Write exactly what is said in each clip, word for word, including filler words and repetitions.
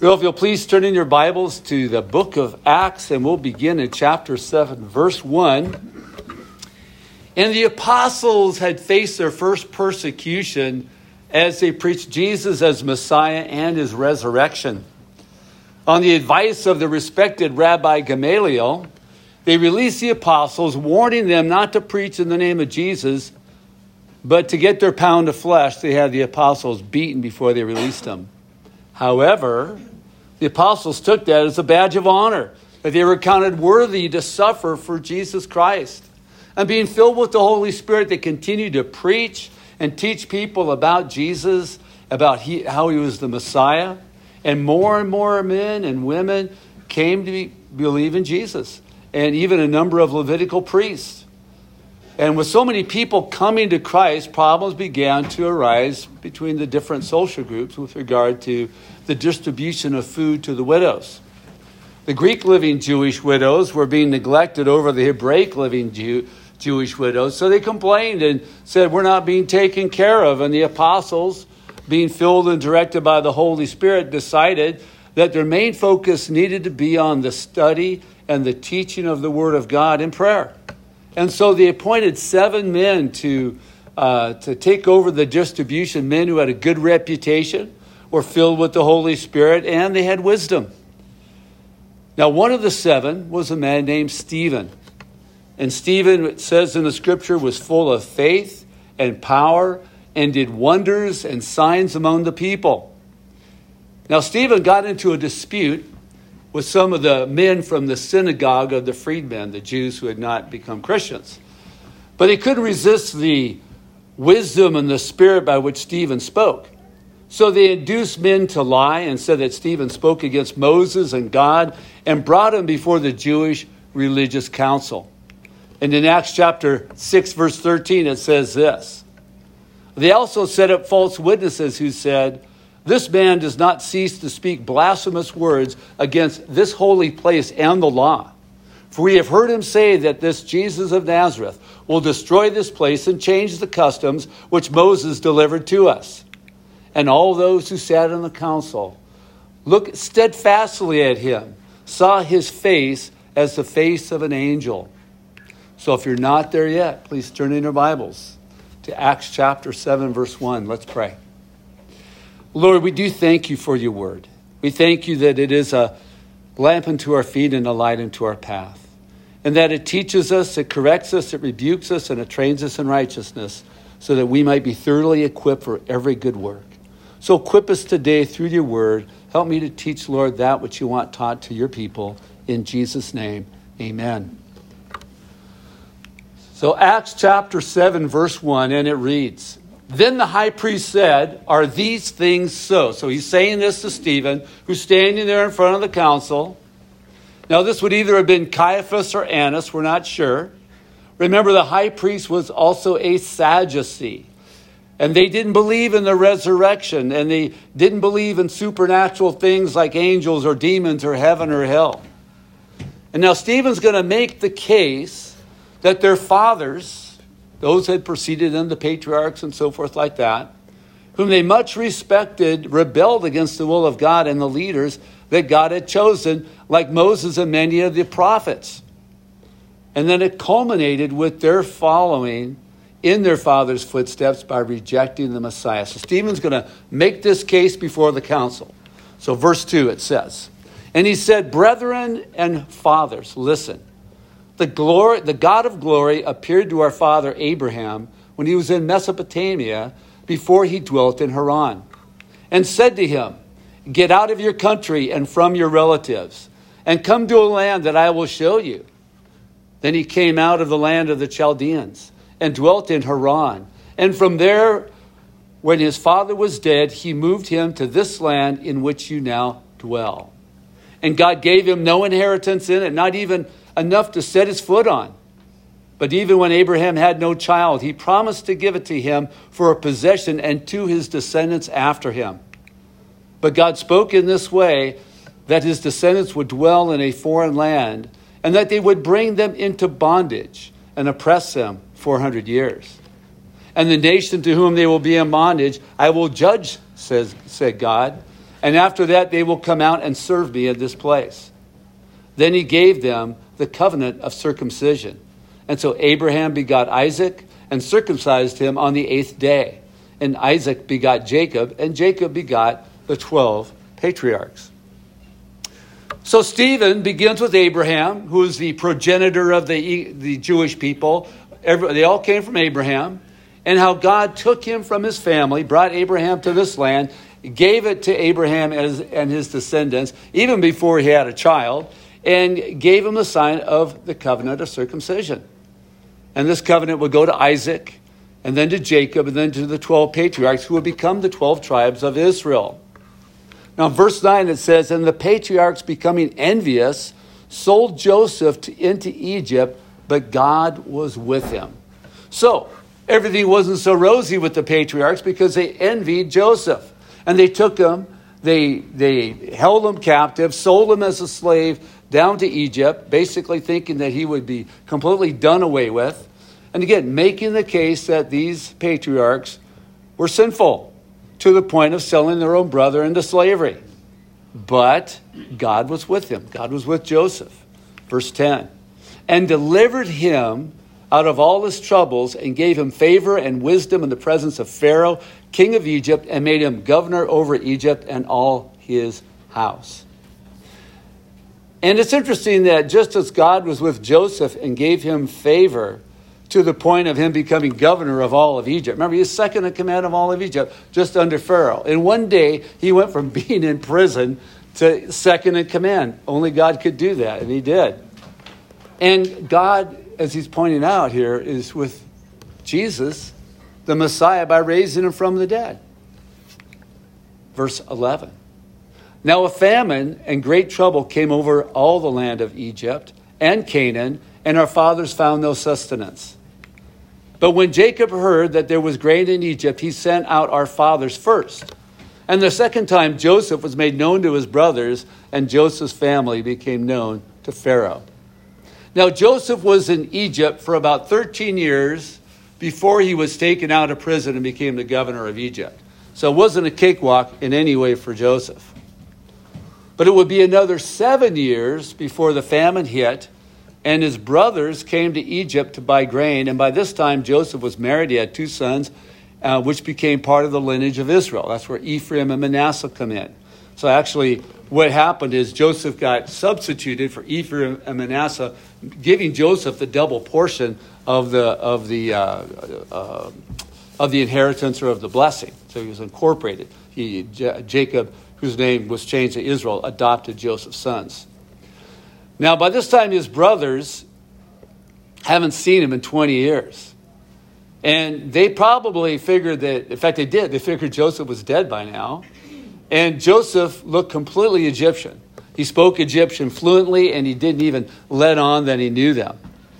Well, if you'll please turn in your Bibles to the book of Acts, and we'll begin in chapter seven, verse one. And the apostles had faced their first persecution as they preached Jesus as Messiah and his resurrection. On the advice of the respected Rabbi Gamaliel, they released the apostles, warning them not to preach in the name of Jesus, but to get their pound of flesh, they had the apostles beaten before they released them. However, the apostles took that as a badge of honor, that they were counted worthy to suffer for Jesus Christ. And being filled with the Holy Spirit, they continued to preach and teach people about Jesus, about he, how he was the Messiah. And more and more men and women came to be, believe in Jesus, and even a number of Levitical priests. And with so many people coming to Christ, problems began to arise between the different social groups with regard to the distribution of food to the widows. The Greek living Jewish widows were being neglected over the Hebraic living Jew, Jewish widows. So they complained and said, we're not being taken care of. And the apostles, being filled and directed by the Holy Spirit, decided that their main focus needed to be on the study and the teaching of the Word of God in prayer. And so they appointed seven men to uh, to take over the distribution, men who had a good reputation, were filled with the Holy Spirit, and they had wisdom. Now, one of the seven was a man named Stephen. And Stephen, it says in the scripture, was full of faith and power and did wonders and signs among the people. Now, Stephen got into a dispute with some of the men from the synagogue of the freedmen, the Jews who had not become Christians. But he couldn't resist the wisdom and the spirit by which Stephen spoke. So they induced men to lie and said that Stephen spoke against Moses and God and brought him before the Jewish religious council. And in Acts chapter six, verse thirteen, it says this. They also set up false witnesses who said, this man does not cease to speak blasphemous words against this holy place and the law. For we have heard him say that this Jesus of Nazareth will destroy this place and change the customs which Moses delivered to us. And all those who sat in the council looked steadfastly at him, saw his face as the face of an angel. So if you're not there yet, please turn in your Bibles to Acts chapter seven, verse one. Let's pray. Lord, we do thank you for your word. We thank you that it is a lamp unto our feet and a light unto our path. And that it teaches us, it corrects us, it rebukes us, and it trains us in righteousness so that we might be thoroughly equipped for every good work. So equip us today through your word. Help me to teach, Lord, that which you want taught to your people. In Jesus' name, amen. So Acts chapter seven, verse one, and it reads, then the high priest said, are these things so? So he's saying this to Stephen, who's standing there in front of the council. Now this would either have been Caiaphas or Annas, we're not sure. Remember, the high priest was also a Sadducee. And they didn't believe in the resurrection. And they didn't believe in supernatural things like angels or demons or heaven or hell. And now Stephen's going to make the case that their fathers, those had preceded them, the patriarchs and so forth like that, whom they much respected, rebelled against the will of God and the leaders that God had chosen, like Moses and many of the prophets. And then it culminated with their following in their father's footsteps by rejecting the Messiah. So Stephen's going to make this case before the council. So verse two, it says, and he said, brethren and fathers, listen. The glory, the God of glory appeared to our father Abraham when he was in Mesopotamia before he dwelt in Haran, and said to him, get out of your country and from your relatives and come to a land that I will show you. Then he came out of the land of the Chaldeans and dwelt in Haran. And from there, when his father was dead, he moved him to this land in which you now dwell. And God gave him no inheritance in it, not even enough to set his foot on. But even when Abraham had no child, he promised to give it to him for a possession and to his descendants after him. But God spoke in this way that his descendants would dwell in a foreign land and that they would bring them into bondage and oppress them four hundred years. And the nation to whom they will be in bondage, I will judge, says said God, And after that, they will come out and serve me in this place. Then he gave them the covenant of circumcision. And so Abraham begot Isaac and circumcised him on the eighth day. And Isaac begot Jacob, and Jacob begot the twelve patriarchs. So Stephen begins with Abraham, who is the progenitor of the, the Jewish people. Every, they all came from Abraham. And how God took him from his family, brought Abraham to this land, gave it to Abraham as, and his descendants, even before he had a child, and gave him the sign of the covenant of circumcision. And this covenant would go to Isaac, and then to Jacob, and then to the twelve patriarchs, who would become the twelve tribes of Israel. Now, in verse nine, it says, and the patriarchs, becoming envious, sold Joseph to, into Egypt, but God was with him. So, everything wasn't so rosy with the patriarchs because they envied Joseph. And they took him, they, they held him captive, sold him as a slave down to Egypt, basically thinking that he would be completely done away with. And again, making the case that these patriarchs were sinful to the point of selling their own brother into slavery. But God was with him. God was with Joseph. Verse ten. And delivered him out of all his troubles, and gave him favor and wisdom in the presence of Pharaoh, king of Egypt, and made him governor over Egypt and all his house. And it's interesting that just as God was with Joseph and gave him favor to the point of him becoming governor of all of Egypt. Remember, he's second in command of all of Egypt, just under Pharaoh. And one day, he went from being in prison to second in command. Only God could do that, and he did. And God, as he's pointing out here, is with Jesus, the Messiah, by raising him from the dead. Verse eleven. Now a famine and great trouble came over all the land of Egypt and Canaan, and our fathers found no sustenance. But when Jacob heard that there was grain in Egypt, he sent out our fathers first. And the second time Joseph was made known to his brothers, and Joseph's family became known to Pharaoh. Now Joseph was in Egypt for about thirteen years before he was taken out of prison and became the governor of Egypt. So it wasn't a cakewalk in any way for Joseph. But it would be another seven years before the famine hit, and his brothers came to Egypt to buy grain. And by this time, Joseph was married. He had two sons, uh, which became part of the lineage of Israel. That's where Ephraim and Manasseh come in. So actually, what happened is Joseph got substituted for Ephraim and Manasseh, giving Joseph the double portion of the of the uh, uh, of the inheritance or of the blessing. So he was incorporated. He J- Jacob, whose name was changed to Israel, adopted Joseph's sons. Now, by this time, his brothers haven't seen him in twenty years. And they probably figured that, in fact, they did. They figured Joseph was dead by now. And Joseph looked completely Egyptian. He spoke Egyptian fluently, and he didn't even let on that he knew them.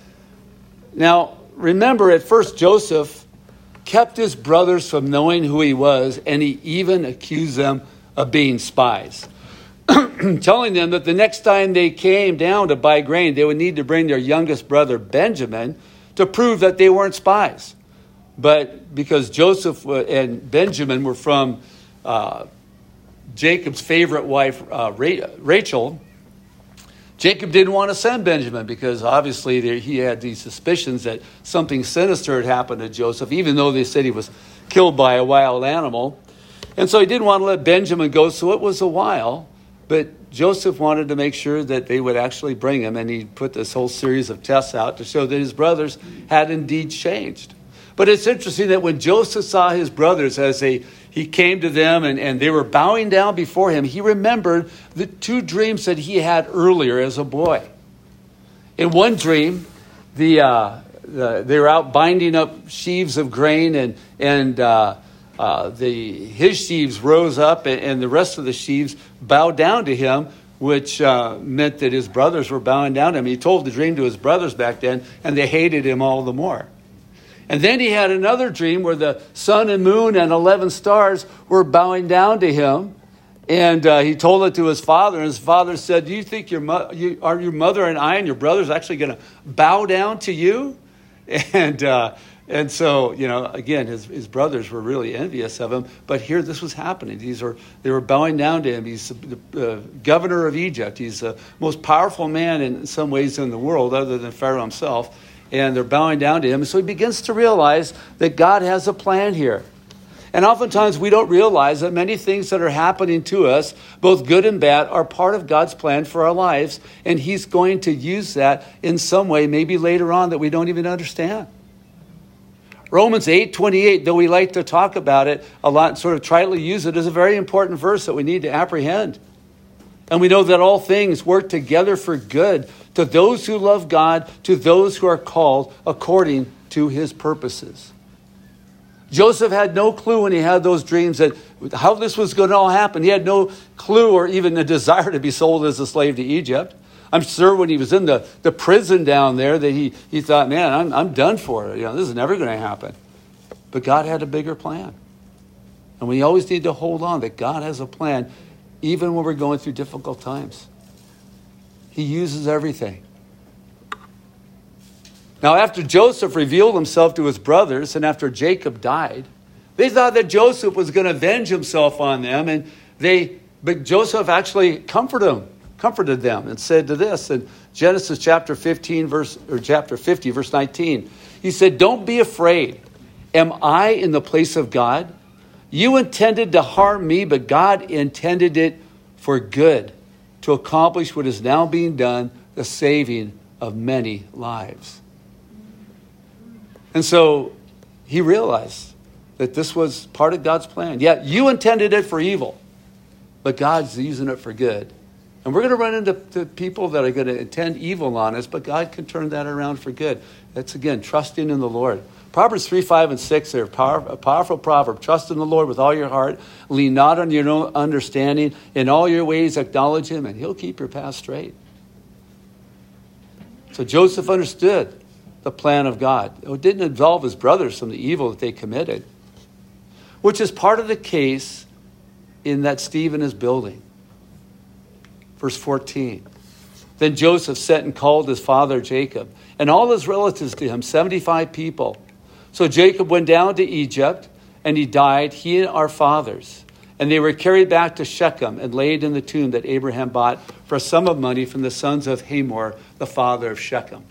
Now, remember, at first, Joseph kept his brothers from knowing who he was, and he even accused them of being spies, telling them that the next time they came down to buy grain, they would need to bring their youngest brother, Benjamin, to prove that they weren't spies. But because Joseph and Benjamin were from uh, Jacob's favorite wife, uh, Rachel, Jacob didn't want to send Benjamin because obviously there, he had these suspicions that something sinister had happened to Joseph, even though they said he was killed by a wild animal. And so he didn't want to let Benjamin go, so it was a while. But Joseph wanted to make sure that they would actually bring him, and he put this whole series of tests out to show that his brothers had indeed changed. But it's interesting that when Joseph saw his brothers as they, he came to them and, and they were bowing down before him, he remembered the two dreams that he had earlier as a boy. In one dream, the, uh, the they were out binding up sheaves of grain, and and uh, uh, the his sheaves rose up, and, and the rest of the sheaves bowed down to him, which uh, meant that his brothers were bowing down to him. He told the dream to his brothers back then, and they hated him all the more. And then he had another dream where the sun and moon and eleven stars were bowing down to him. And uh, he told it to his father. And his father said, do you think your mo- you, are your mother and I and your brothers actually going to bow down to you? And uh, And so, you know, again, his, his brothers were really envious of him. But here this was happening. These are, they were bowing down to him. He's the uh, governor of Egypt. He's the most powerful man in some ways in the world other than Pharaoh himself. And they're bowing down to him. And so he begins to realize that God has a plan here. And oftentimes we don't realize that many things that are happening to us, both good and bad, are part of God's plan for our lives. And he's going to use that in some way, maybe later on, that we don't even understand. Romans eight twenty-eight, though we like to talk about it a lot and sort of tritely use it, is a very important verse that we need to apprehend. And we know that all things work together for good to those who love God, to those who are called according to his purposes. Joseph had no clue when he had those dreams that how this was going to all happen. He had no clue or even a desire to be sold as a slave to Egypt. I'm sure when he was in the, the prison down there that he, he thought, man, I'm, I'm done for it. You know, this is never going to happen. But God had a bigger plan. And we always need to hold on that God has a plan, even when we're going through difficult times. He uses everything. Now, after Joseph revealed himself to his brothers and after Jacob died, they thought that Joseph was going to avenge himself on them. And they, but Joseph actually comforted them. comforted them and said to this in Genesis chapter fifteen, verse or chapter fifty, verse nineteen. He said, "Don't be afraid. Am I in the place of God? You intended to harm me, but God intended it for good, to accomplish what is now being done, the saving of many lives." And so he realized that this was part of God's plan. Yeah, you intended it for evil, but God's using it for good. And we're going to run into to people that are going to intend evil on us, but God can turn that around for good. That's, again, trusting in the Lord. Proverbs three, five, and six are power, a powerful proverb. Trust in the Lord with all your heart. Lean not on your own understanding. In all your ways acknowledge him, and he'll keep your path straight. So Joseph understood the plan of God. It didn't absolve his brothers from the evil that they committed, which is part of the case in that Stephen is building. Verse fourteen. Then Joseph sent and called his father Jacob and all his relatives to him, seventy-five people. So Jacob went down to Egypt, and he died, he and our fathers. And they were carried back to Shechem and laid in the tomb that Abraham bought for a sum of money from the sons of Hamor, the father of Shechem.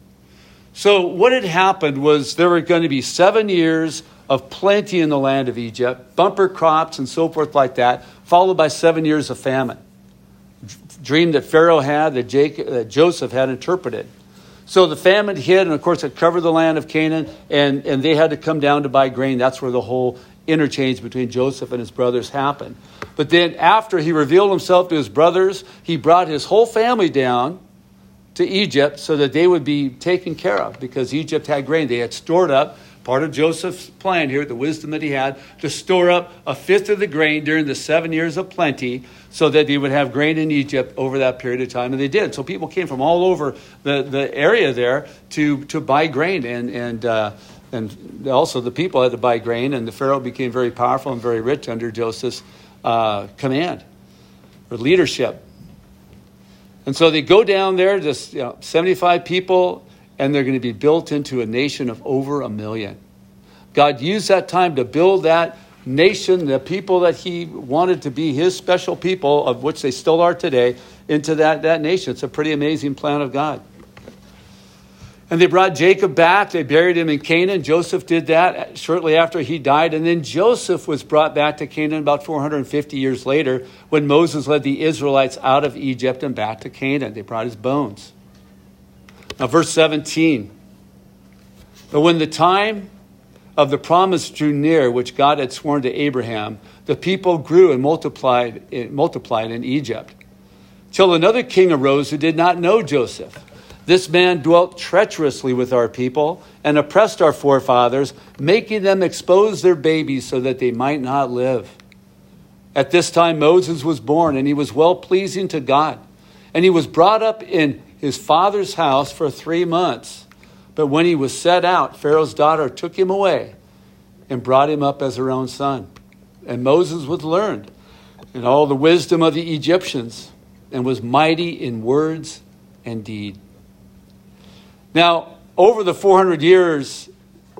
So what had happened was there were going to be seven years of plenty in the land of Egypt, bumper crops and so forth like that, followed by seven years of famine. Dream that Pharaoh had, that, Jacob, that Joseph had interpreted. So the famine hit, and of course it covered the land of Canaan, and, and they had to come down to buy grain. That's where the whole interchange between Joseph and his brothers happened. But then after he revealed himself to his brothers, he brought his whole family down to Egypt so that they would be taken care of, because Egypt had grain. They had stored up, part of Joseph's plan here, the wisdom that he had, to store up a fifth of the grain during the seven years of plenty so that they would have grain in Egypt over that period of time. And they did. So people came from all over the, the area there to, to buy grain. And and uh, and also the people had to buy grain. And the Pharaoh became very powerful and very rich under Joseph's uh, command or leadership. And so they go down there, just you know, seventy-five people, and they're going to be built into a nation of over a million. God used that time to build that nation, the people that he wanted to be his special people, of which they still are today, into that, that nation. It's a pretty amazing plan of God. And they brought Jacob back. They buried him in Canaan. Joseph did that shortly after he died. And then Joseph was brought back to Canaan about four hundred fifty years later when Moses led the Israelites out of Egypt and back to Canaan. They brought his bones. Now, verse seventeen. But when the time of the promise drew near, which God had sworn to Abraham, the people grew and multiplied, multiplied in Egypt, till another king arose who did not know Joseph. This man dwelt treacherously with our people and oppressed our forefathers, making them expose their babies so that they might not live. At this time Moses was born, and he was well-pleasing to God. And he was brought up in his father's house for three months. But when he was set out, Pharaoh's daughter took him away and brought him up as her own son. And Moses was learned in all the wisdom of the Egyptians and was mighty in words and deed. Now, over the four hundred years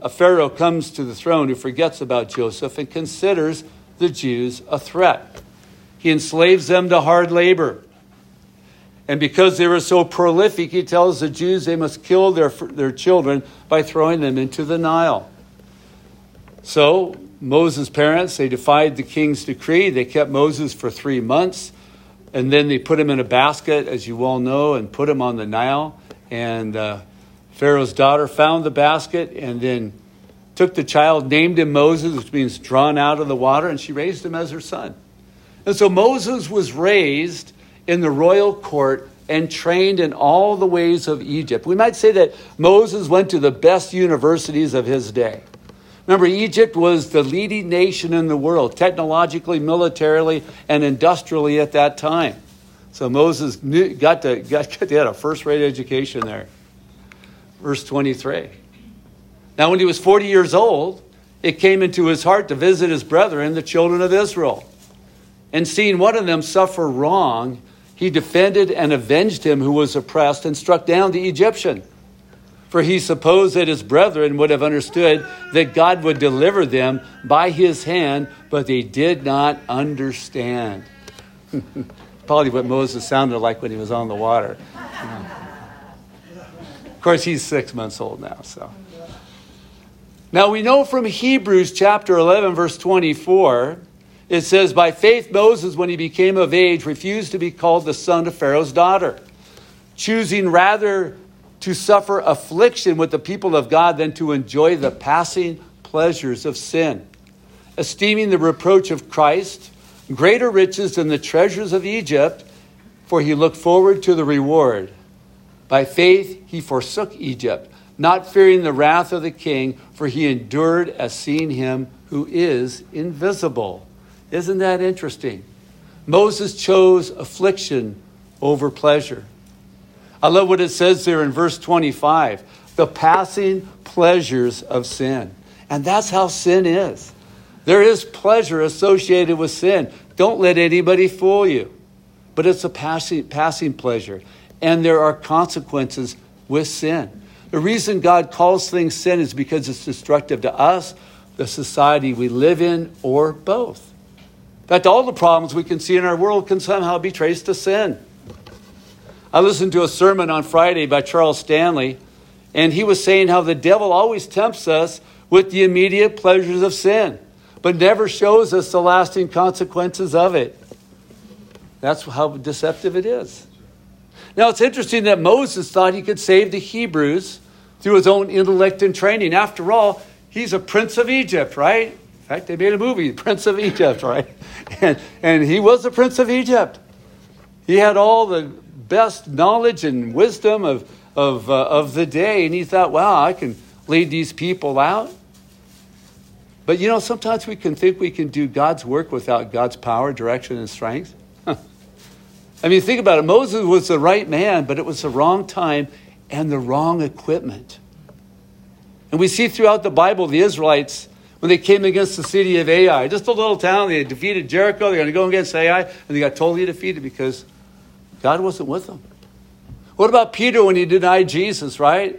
a Pharaoh comes to the throne who forgets about Joseph and considers the Jews a threat. He enslaves them to hard labor. And because they were so prolific, he tells the Jews they must kill their, their children by throwing them into the Nile. So Moses' parents, they defied the king's decree. They kept Moses for three months. And then they put him in a basket, as you all know, and put him on the Nile. And uh, Pharaoh's daughter found the basket and then took the child, named him Moses, which means drawn out of the water, and she raised him as her son. And so Moses was raised in the royal court and trained in all the ways of Egypt. We might say that Moses went to the best universities of his day. Remember, Egypt was the leading nation in the world, technologically, militarily, and industrially at that time. So Moses knew, got to got to get a first-rate education there. Verse twenty-three. Now, when he was forty years old, it came into his heart to visit his brethren, the children of Israel. And seeing one of them suffer wrong, he defended and avenged him who was oppressed and struck down the Egyptian. For he supposed that his brethren would have understood that God would deliver them by his hand, but they did not understand. Probably what Moses sounded like when he was on the water. Of course, he's six months old now, so. Now we know from Hebrews chapter eleven, verse twenty-four, it says, by faith Moses, when he became of age, refused to be called the son of Pharaoh's daughter, choosing rather to suffer affliction with the people of God than to enjoy the passing pleasures of sin, esteeming the reproach of Christ greater riches than the treasures of Egypt, for he looked forward to the reward. By faith he forsook Egypt, not fearing the wrath of the king, for he endured as seeing him who is invisible. Isn't that interesting? Moses chose affliction over pleasure. I love what it says there in verse twenty-five. The passing pleasures of sin. And that's how sin is. There is pleasure associated with sin. Don't let anybody fool you. But it's a passing, passing pleasure. And there are consequences with sin. The reason God calls things sin is because it's destructive to us, the society we live in, or both. In fact, all the problems we can see in our world can somehow be traced to sin. I listened to a sermon on Friday by Charles Stanley, and he was saying how the devil always tempts us with the immediate pleasures of sin, but never shows us the lasting consequences of it. That's how deceptive it is. Now, it's interesting that Moses thought he could save the Hebrews through his own intellect and training. After all, he's a prince of Egypt, right? In fact, they made a movie, Prince of Egypt, right? And, and he was the Prince of Egypt. He had all the best knowledge and wisdom of, of, uh, of the day. And he thought, wow, I can lead these people out. But, you know, sometimes we can think we can do God's work without God's power, direction, and strength. I mean, think about it. Moses was the right man, but it was the wrong time and the wrong equipment. And we see throughout the Bible, the Israelites, when they came against the city of Ai, just a little town, they had defeated Jericho, they're going to go against Ai, and they got totally defeated because God wasn't with them. What about Peter when he denied Jesus, right?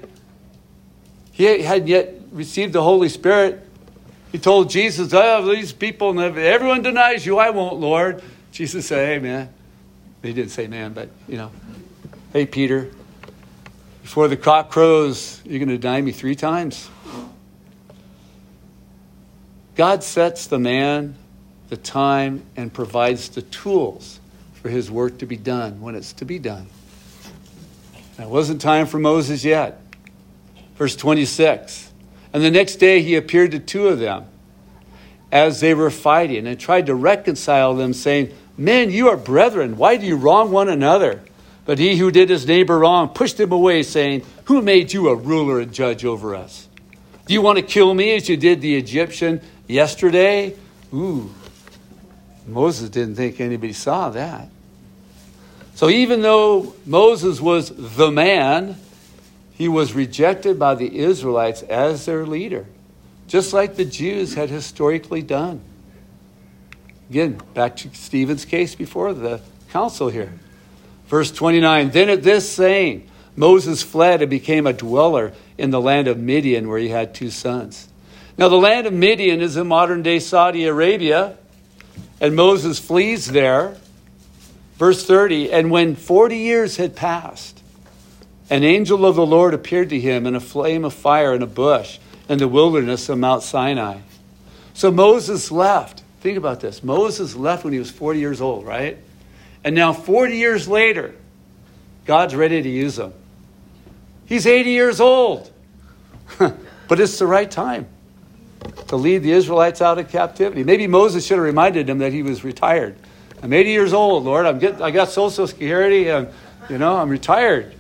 He hadn't yet received the Holy Spirit. He told Jesus, oh, these people, everyone denies you, I won't, Lord. Jesus said, hey, man. They didn't say man, but, you know, hey, Peter, before the cock crows, you're going to deny me three times. God sets the man, the time, and provides the tools for his work to be done when it's to be done. It wasn't time for Moses yet. Verse twenty-six. And the next day he appeared to two of them as they were fighting and tried to reconcile them, saying, men, you are brethren. Why do you wrong one another? But he who did his neighbor wrong pushed him away, saying, who made you a ruler and judge over us? Do you want to kill me as you did the Egyptian yesterday? Ooh, Moses didn't think anybody saw that. So even though Moses was the man, he was rejected by the Israelites as their leader, just like the Jews had historically done. Again, back to Stephen's case before the council here. Verse twenty-nine, then at this saying, Moses fled and became a dweller in the land of Midian, where he had two sons. Now, the land of Midian is in modern-day Saudi Arabia, and Moses flees there. Verse thirty, and when forty years had passed, an angel of the Lord appeared to him in a flame of fire in a bush in the wilderness of Mount Sinai. So Moses left. Think about this. Moses left when he was forty years old, right? And now forty years later, God's ready to use him. He's eighty years old. But it's the right time to lead the Israelites out of captivity. Maybe Moses should have reminded him that he was retired. I'm eighty years old, Lord. I'm getting, I got Social Security, and you know, I'm retired.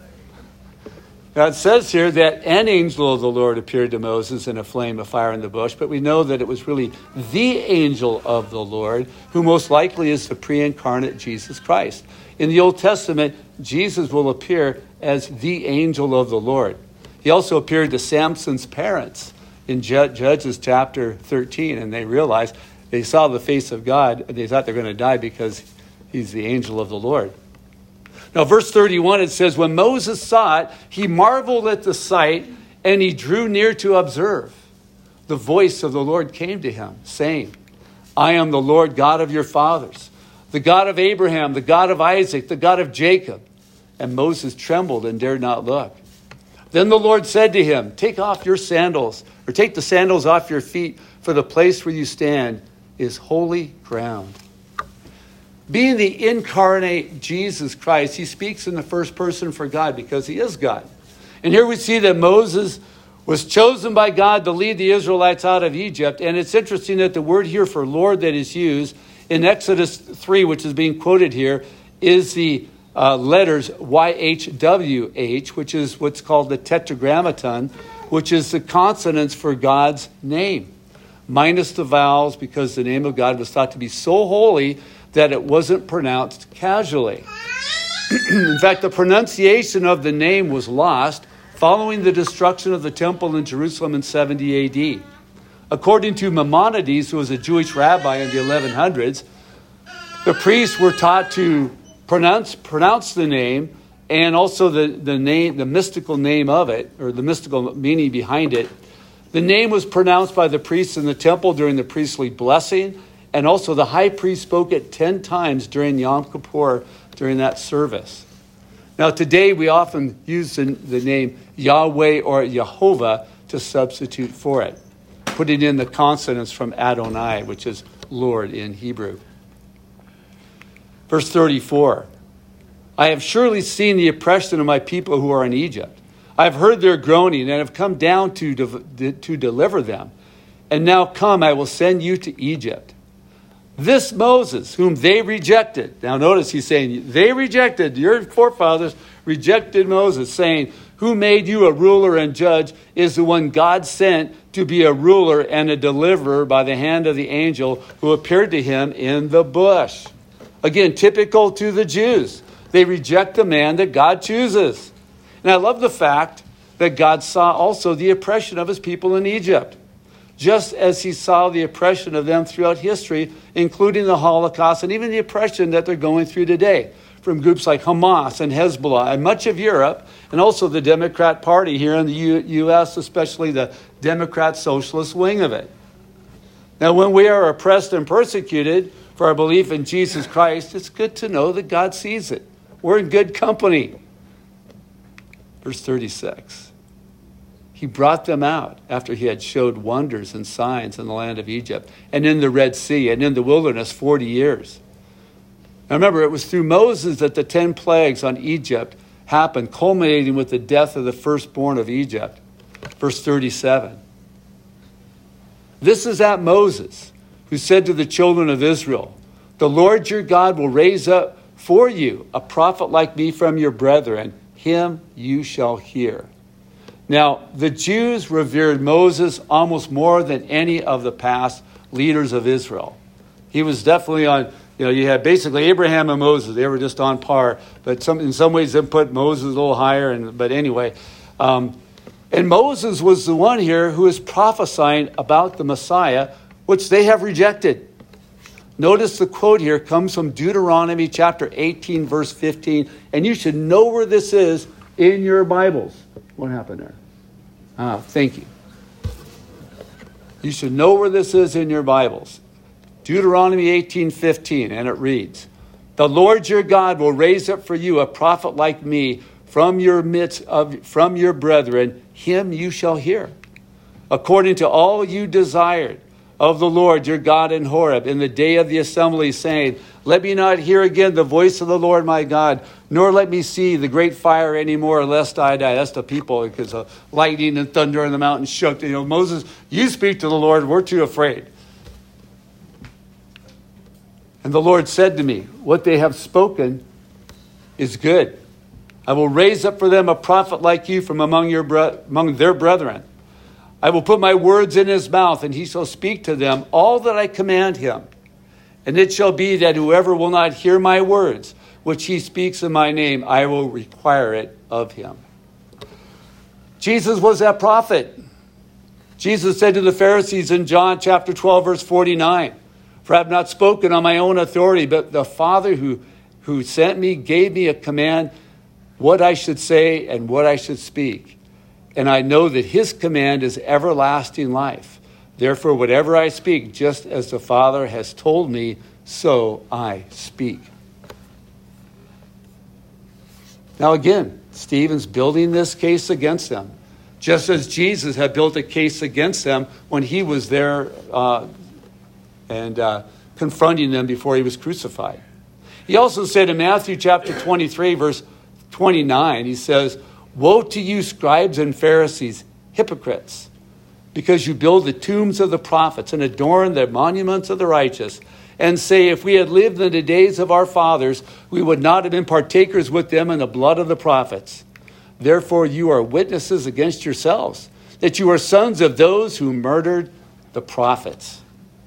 Now it says here that an angel of the Lord appeared to Moses in a flame of fire in the bush, but we know that it was really the angel of the Lord, who most likely is the pre-incarnate Jesus Christ. In the Old Testament, Jesus will appear as the angel of the Lord. He also appeared to Samson's parents in Judges chapter thirteen, and they realized, they saw the face of God, and they thought they're going to die because he's the angel of the Lord. Now, verse thirty-one, it says, when Moses saw it, he marveled at the sight, and he drew near to observe. The voice of the Lord came to him, saying, I am the Lord God of your fathers, the God of Abraham, the God of Isaac, the God of Jacob. And Moses trembled and dared not look. Then the Lord said to him, take off your sandals, or take the sandals off your feet, for the place where you stand is holy ground. Being the incarnate Jesus Christ, he speaks in the first person for God because he is God. And here we see that Moses was chosen by God to lead the Israelites out of Egypt. And it's interesting that the word here for Lord that is used in Exodus three, which is being quoted here, is the uh, letters Y H W H, which is what's called the tetragrammaton, which is the consonants for God's name, minus the vowels, because the name of God was thought to be so holy that it wasn't pronounced casually. In fact, the pronunciation of the name was lost following the destruction of the temple in Jerusalem in seventy A D. According to Maimonides, who was a Jewish rabbi in the eleven hundreds, the priests were taught to pronounce pronounce the name, and also the, the name, the mystical name of it, or the mystical meaning behind it. The name was pronounced by the priests in the temple during the priestly blessing, and also the high priest spoke it ten times during Yom Kippur during that service. Now today we often use the, the name Yahweh or Jehovah to substitute for it, putting in the consonants from Adonai, which is Lord in Hebrew. Verse thirty-four, I have surely seen the oppression of my people who are in Egypt. I have heard their groaning and have come down to, de- to deliver them. And now come, I will send you to Egypt. This Moses, whom they rejected. Now notice he's saying, they rejected, your forefathers rejected Moses, saying, who made you a ruler and judge is the one God sent to be a ruler and a deliverer by the hand of the angel who appeared to him in the bush. Again, typical to the Jews. They reject the man that God chooses. And I love the fact that God saw also the oppression of his people in Egypt, just as he saw the oppression of them throughout history, including the Holocaust and even the oppression that they're going through today from groups like Hamas and Hezbollah and much of Europe, and also the Democrat Party here in the U- U.S., especially the Democrat Socialist wing of it. Now, when we are oppressed and persecuted for our belief in Jesus Christ, it's good to know that God sees it. We're in good company. Verse thirty-six. He brought them out after he had showed wonders and signs in the land of Egypt and in the Red Sea and in the wilderness forty years. Now remember, it was through Moses that the ten plagues on Egypt happened, culminating with the death of the firstborn of Egypt. Verse thirty-seven. This is that Moses who said to the children of Israel, the Lord your God will raise up for you a prophet like me from your brethren. Him you shall hear. Now, the Jews revered Moses almost more than any of the past leaders of Israel. He was definitely on, you know, you had basically Abraham and Moses. They were just on par. But some, in some ways, they put Moses a little higher. And But anyway, um, and Moses was the one here who is prophesying about the Messiah, which they have rejected. Notice the quote here comes from Deuteronomy chapter eighteen, verse fifteen. And you should know where this is in your Bibles. What happened there? Ah, thank you. You should know where this is in your Bibles. Deuteronomy eighteen fifteen, and it reads, "The Lord your God will raise up for you a prophet like me from your midst of from your brethren, him you shall hear, according to all you desired of the Lord your God in Horeb in the day of the assembly, saying, let me not hear again the voice of the Lord my God, nor let me see the great fire anymore, lest I die." That's the people, because of lightning and thunder and the mountain shook. You know, Moses, you speak to the Lord, we're too afraid. And the Lord said to me, what they have spoken is good. I will raise up for them a prophet like you from among your bre- among their brethren. I will put my words in his mouth, and he shall speak to them all that I command him. And it shall be that whoever will not hear my words, which he speaks in my name, I will require it of him. Jesus was that prophet. Jesus said to the Pharisees in John chapter twelve, verse forty-nine, "For I have not spoken on my own authority, but the Father who, who sent me gave me a command what I should say and what I should speak. And I know that his command is everlasting life. Therefore, whatever I speak, just as the Father has told me, so I speak." Now again, Stephen's building this case against them, just as Jesus had built a case against them when he was there uh, and uh, confronting them before he was crucified. He also said in Matthew chapter twenty-three, verse twenty-nine, he says, "Woe to you, scribes and Pharisees, hypocrites, because you build the tombs of the prophets and adorn the monuments of the righteous, and say, if we had lived in the days of our fathers, we would not have been partakers with them in the blood of the prophets. Therefore you are witnesses against yourselves, that you are sons of those who murdered the prophets."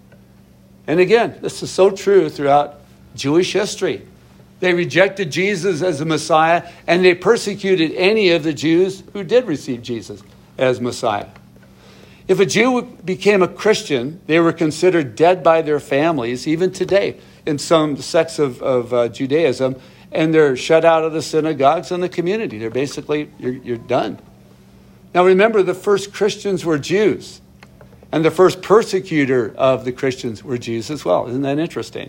And again, this is so true throughout Jewish history. They rejected Jesus as the Messiah, and they persecuted any of the Jews who did receive Jesus as Messiah. If a Jew became a Christian, they were considered dead by their families, even today in some sects of, of uh, Judaism, and they're shut out of the synagogues and the community. They're basically, you're, you're done. Now remember, the first Christians were Jews, and the first persecutor of the Christians were Jews as well. Isn't that interesting?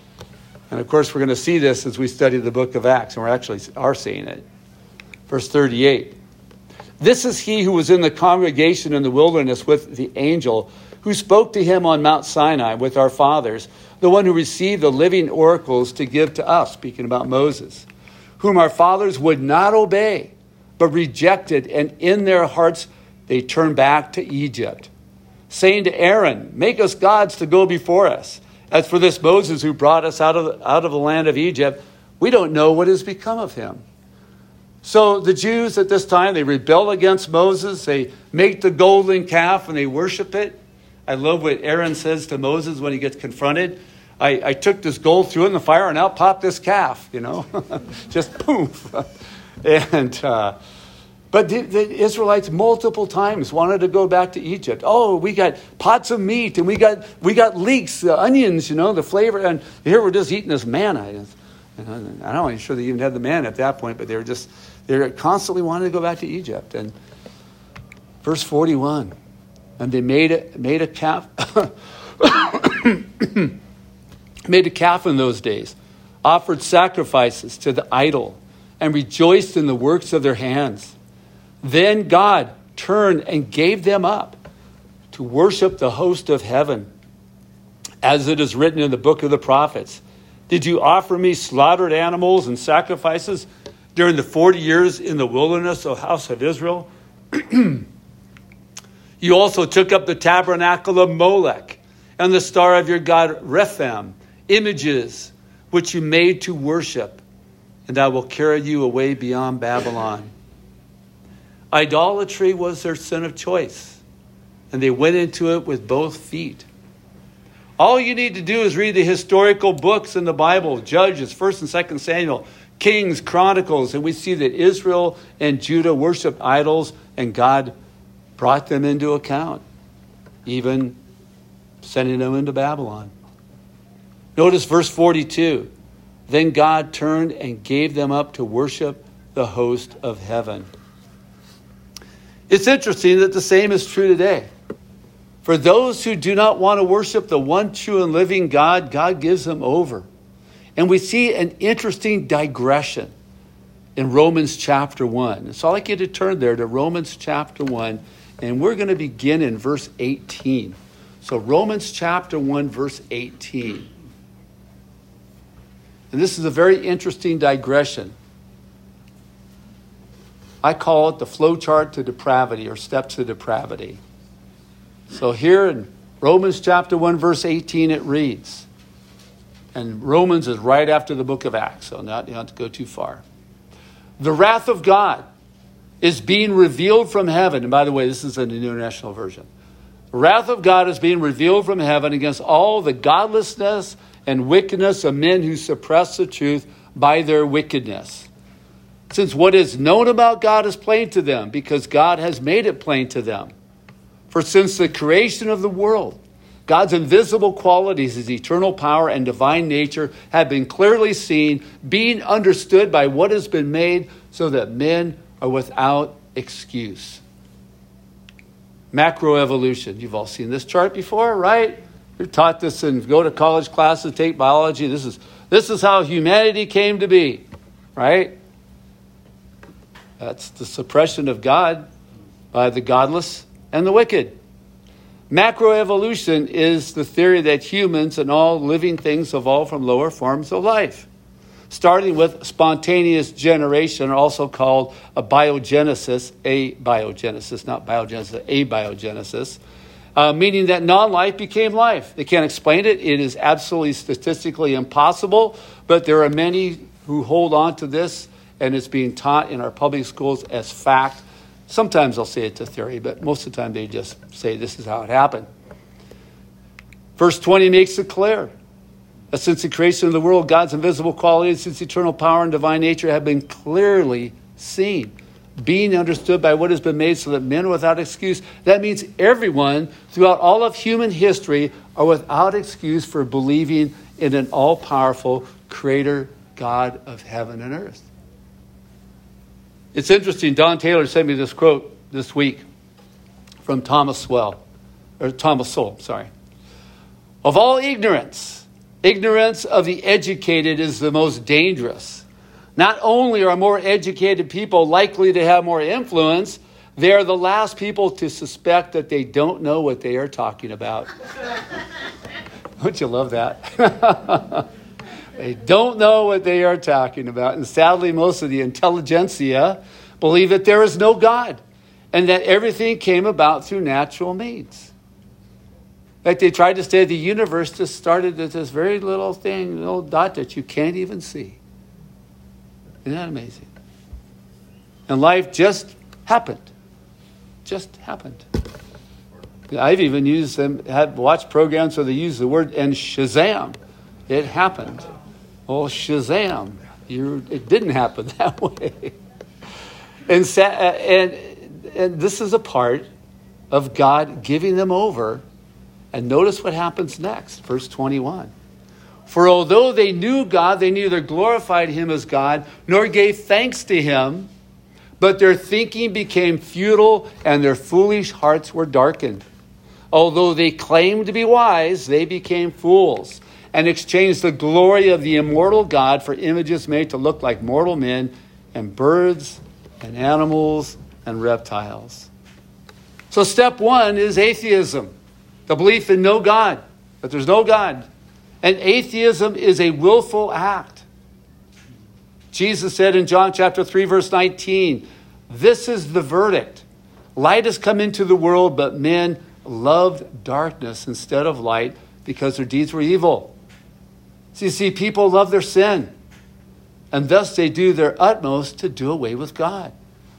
And of course, we're going to see this as we study the book of Acts, and we're actually are seeing it. Verse thirty-eight. "This is he who was in the congregation in the wilderness with the angel who spoke to him on Mount Sinai with our fathers, the one who received the living oracles to give to us," speaking about Moses, "whom our fathers would not obey, but rejected, and in their hearts they turned back to Egypt, saying to Aaron, make us gods to go before us. As for this Moses who brought us out of, out of the land of Egypt, we don't know what has become of him." So the Jews at this time, they rebel against Moses. They make the golden calf and they worship it. I love what Aaron says to Moses when he gets confronted. I, I took this gold, threw it in the fire, and out popped this calf, you know. Just poof. And uh, but the, the Israelites multiple times wanted to go back to Egypt. Oh, we got pots of meat, and we got we got leeks, uh, onions, you know, the flavor. And here we're just eating this manna. And I'm not even sure they even had the manna at that point, but they were just they were constantly wanting to go back to Egypt. And verse forty-one, and they made a, made a calf, made a calf in those days, offered sacrifices to the idol, and rejoiced in the works of their hands. Then God turned and gave them up to worship the host of heaven. As it is written in the book of the prophets, did you offer me slaughtered animals and sacrifices during the forty years in the wilderness, O house of Israel? You also took up the tabernacle of Molech and the star of your god Rephaim, images which you made to worship, and I will carry you away beyond Babylon. Idolatry was their sin of choice, and they went into it with both feet. All you need to do is read the historical books in the Bible, Judges, First and Second Samuel, Kings, Chronicles, and we see that Israel and Judah worshiped idols, and God brought them into account, even sending them into Babylon. Notice verse forty-two. Then God turned and gave them up to worship the host of heaven. It's interesting that the same is true today. For those who do not want to worship the one true and living God, God gives them over. And we see an interesting digression in Romans chapter one. So I'd like you to turn there to Romans chapter one, and we're going to begin in verse eighteen. So Romans chapter one, verse eighteen. And this is a very interesting digression. I call it the flowchart to depravity, or steps to depravity. So here in Romans chapter one, verse eighteen, it reads, and Romans is right after the book of Acts, so not, you don't have to go too far. The wrath of God is being revealed from heaven. And by the way, this is in the New International Version. The wrath of God is being revealed from heaven against all the godlessness and wickedness of men who suppress the truth by their wickedness. Since what is known about God is plain to them, because God has made it plain to them. For since the creation of the world, God's invisible qualities, his eternal power and divine nature have been clearly seen, being understood by what has been made, so that men are without excuse. Macroevolution. You've all seen this chart before, right? You're taught this and go to college classes, take biology. This is, this is how humanity came to be, right? That's the suppression of God by the godless and the wicked. Macroevolution is the theory that humans and all living things evolve from lower forms of life, starting with spontaneous generation, also called a biogenesis, a biogenesis, not biogenesis, a biogenesis, uh, meaning that non-life became life. They can't explain it. It is absolutely statistically impossible, but there are many who hold on to this, and it's being taught in our public schools as fact. Sometimes they'll say it's a theory, but most of the time they just say this is how it happened. Verse twenty makes it clear that since the creation of the world, God's invisible qualities, his eternal power and divine nature have been clearly seen, being understood by what has been made, so that men are without excuse. That means everyone throughout all of human history are without excuse for believing in an all-powerful creator God of heaven and earth. It's interesting. Don Taylor sent me this quote this week from Thomas Sowell, or Thomas Sowell, sorry. Of all ignorance, ignorance of the educated is the most dangerous. Not only are more educated people likely to have more influence, they are the last people to suspect that they don't know what they are talking about. Don't you love that? They don't know what they are talking about. And sadly, most of the intelligentsia believe that there is no God and that everything came about through natural means. Like they tried to say the universe just started with this very little thing, little dot that you can't even see. Isn't that amazing? And life just happened. Just happened. I've even used them, had watched programs where they use the word and Shazam. It happened. Oh, Shazam. You, it didn't happen that way. And, and, and this is a part of God giving them over. And notice what happens next. Verse twenty-one. For although they knew God, they neither glorified him as God, nor gave thanks to him, but their thinking became futile and their foolish hearts were darkened. Although they claimed to be wise, they became fools, and exchanged the glory of the immortal God for images made to look like mortal men and birds and animals and reptiles. So step one is atheism, the belief in no God, that there's no God. And atheism is a willful act. Jesus said in John chapter three, verse nineteen, this is the verdict. Light has come into the world, but men loved darkness instead of light because their deeds were evil. So you see, people love their sin, and thus they do their utmost to do away with God.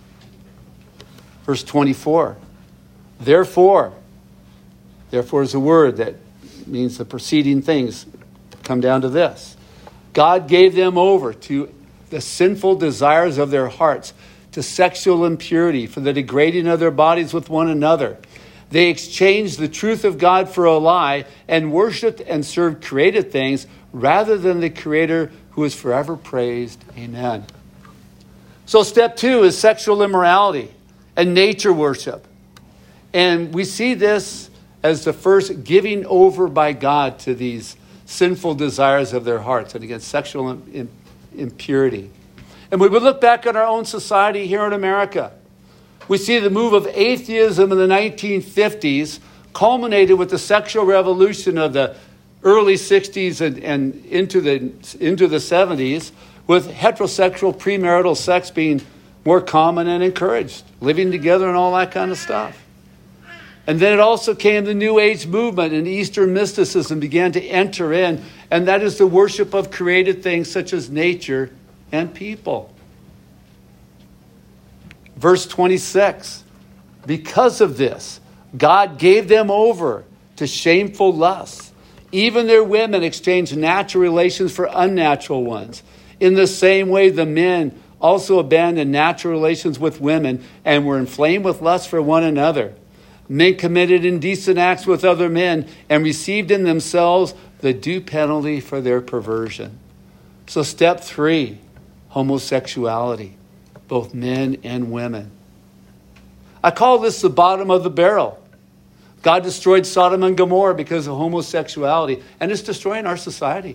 Verse twenty-four, therefore, therefore is a word that means the preceding things come down to this. God gave them over to the sinful desires of their hearts, to sexual impurity, for the degrading of their bodies with one another. They exchanged the truth of God for a lie and worshipped and served created things rather than the Creator who is forever praised. Amen. So step two is sexual immorality. and nature worship. And we see this as the first giving over by God to these sinful desires of their hearts, and again, sexual im- impurity. And when we look back at our own society here in America, we see the move of atheism in the nineteen fifties culminated with the sexual revolution of the early sixties and, and into the into the seventies, with heterosexual premarital sex being more common and encouraged, living together and all that kind of stuff. And then it also came the New Age movement, and Eastern mysticism began to enter in, and that is the worship of created things such as nature and people. Verse twenty-six, because of this, God gave them over to shameful lusts. Even their women exchanged natural relations for unnatural ones. In the same way, the men also abandoned natural relations with women and were inflamed with lust for one another. Men committed indecent acts with other men and received in themselves the due penalty for their perversion. So step three, homosexuality, both men and women. I call this the bottom of the barrel. God destroyed Sodom and Gomorrah because of homosexuality, and it's destroying our society.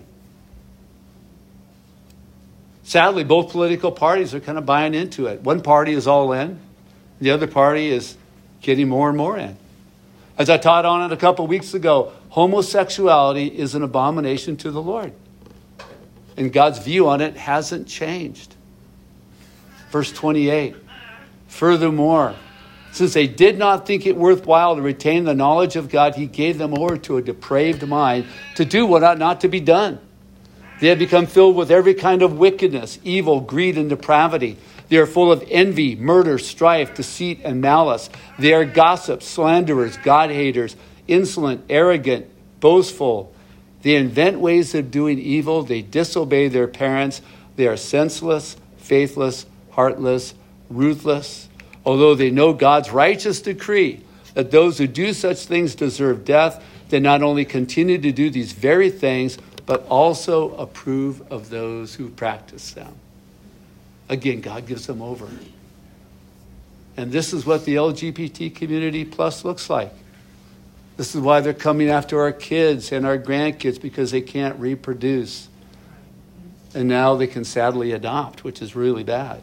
Sadly, both political parties are kind of buying into it. One party is all in. The other party is getting more and more in. As I taught on it a couple weeks ago, homosexuality is an abomination to the Lord. And God's view on it hasn't changed. Verse twenty-eight, furthermore, since they did not think it worthwhile to retain the knowledge of God, he gave them over to a depraved mind to do what ought not to be done. They have become filled with every kind of wickedness, evil, greed, and depravity. They are full of envy, murder, strife, deceit, and malice. They are gossips, slanderers, God-haters, insolent, arrogant, boastful. They invent ways of doing evil. They disobey their parents. They are senseless, faithless, heartless, ruthless. Although they know God's righteous decree that those who do such things deserve death, they not only continue to do these very things, but also approve of those who practice them. Again, God gives them over. And this is what the L G B T community plus looks like. This is why they're coming after our kids and our grandkids, because they can't reproduce. And now they can sadly adopt, which is really bad.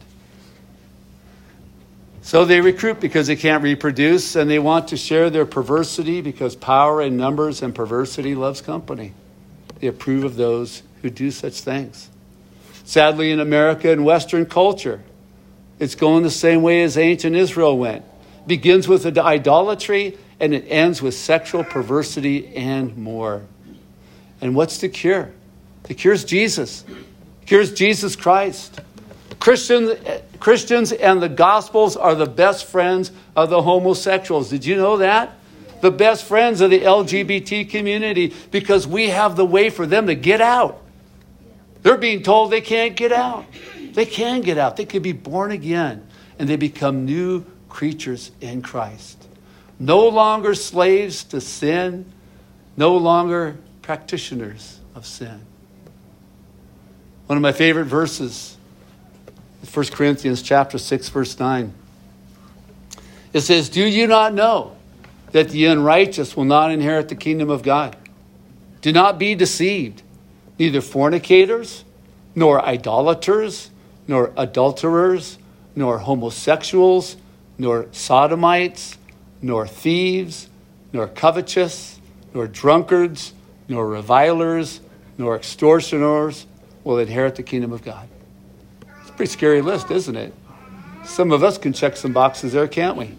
So they recruit because they can't reproduce, and they want to share their perversity because power in numbers and perversity loves company. They approve of those who do such things. Sadly, in America and Western culture, it's going the same way as ancient Israel went. It begins with idolatry, and it ends with sexual perversity and more. And what's the cure? The cure is Jesus. The cure is Jesus Christ. Christians, Christians and the Gospels are the best friends of the homosexuals. Did you know that? The best friends of the L G B T community, because we have the way for them to get out. They're being told they can't get out. They can get out. They can be born again, and they become new creatures in Christ. No longer slaves to sin, no longer practitioners of sin. One of my favorite verses, First Corinthians chapter six, verse nine. It says, do you not know that the unrighteous will not inherit the kingdom of God? Do not be deceived. Neither fornicators, nor idolaters, nor adulterers, nor homosexuals, nor sodomites, nor thieves, nor covetous, nor drunkards, nor revilers, nor extortioners will inherit the kingdom of God. It's a pretty scary list, isn't it? Some of us can check some boxes there, can't we?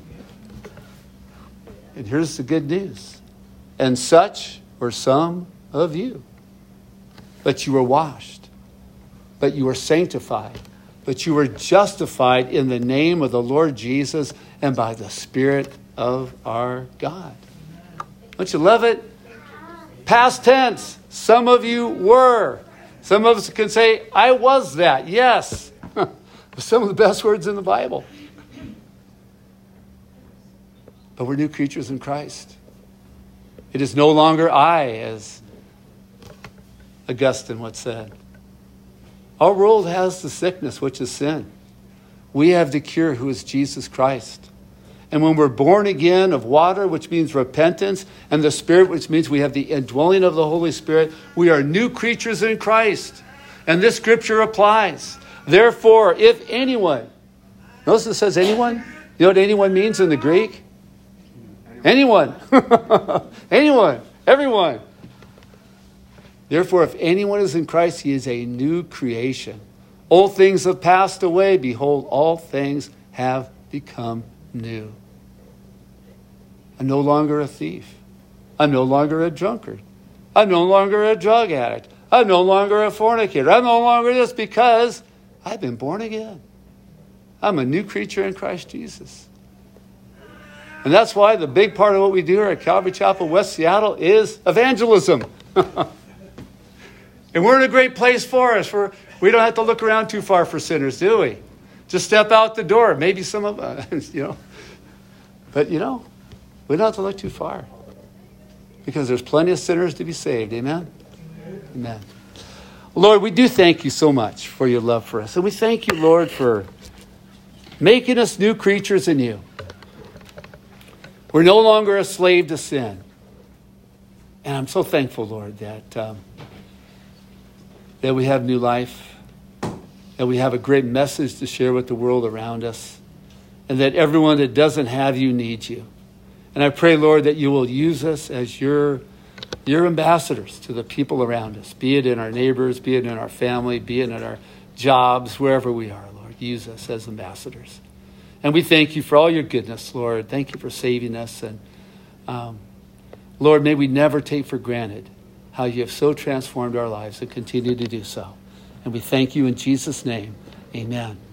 And here's the good news. And such were some of you. But you were washed. But you were sanctified. But you were justified in the name of the Lord Jesus and by the Spirit of our God. Don't you love it? Past tense. Some of you were. Some of us can say, I was that. Yes. Some of the best words in the Bible. But we're new creatures in Christ. It is no longer I, as Augustine once said. Our world has the sickness, which is sin. We have the cure, who is Jesus Christ. And when we're born again of water, which means repentance, and the Spirit, which means we have the indwelling of the Holy Spirit, we are new creatures in Christ. And this scripture applies. Therefore, if anyone, notice it says anyone. You know what anyone means in the Greek? Anyone. Anyone. Everyone. Therefore, if anyone is in Christ, he is a new creation. Old things have passed away. Behold, all things have become new. I'm no longer a thief. I'm no longer a drunkard. I'm no longer a drug addict. I'm no longer a fornicator. I'm no longer this because I've been born again. I'm a new creature in Christ Jesus. And that's why the big part of what we do here at Calvary Chapel, West Seattle, is evangelism. And we're in a great place for us. We're, we don't have to look around too far for sinners, do we? Just step out the door. Maybe some of us, you know. But, you know, we don't have to look too far. Because there's plenty of sinners to be saved. Amen? Amen. Lord, we do thank you so much for your love for us. And we thank you, Lord, for making us new creatures in you. We're no longer a slave to sin. And I'm so thankful, Lord, that um, that we have new life, that we have a great message to share with the world around us, and that everyone that doesn't have you needs you. And I pray, Lord, that you will use us as your, your ambassadors to the people around us, be it in our neighbors, be it in our family, be it in our jobs, wherever we are, Lord. Use us as ambassadors. And we thank you for all your goodness, Lord. Thank you for saving us. And um, Lord, may we never take for granted how you have so transformed our lives and continue to do so. And we thank you in Jesus' name. Amen.